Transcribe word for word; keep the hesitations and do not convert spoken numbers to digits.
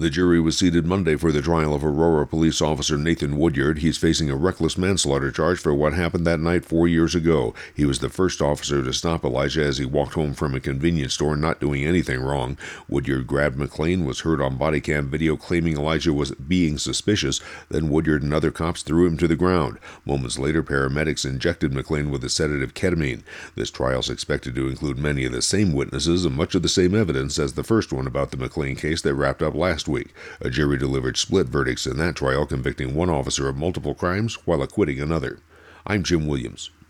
The jury was seated Monday for the trial of Aurora police officer Nathan Woodyard. He's facing a reckless manslaughter charge for what happened that night four years ago. He was the first officer to stop Elijah as he walked home from a convenience store not doing anything wrong. Woodyard grabbed McLean, was heard on body cam video claiming Elijah was being suspicious. Then Woodyard and other cops threw him to the ground. Moments later, paramedics injected McLean with the sedative ketamine. This trial is expected to include many of the same witnesses and much of the same evidence as the first one about the McLean case that wrapped up last week. A jury delivered split verdicts in that trial, convicting one officer of multiple crimes while acquitting another. I'm Jim Williams.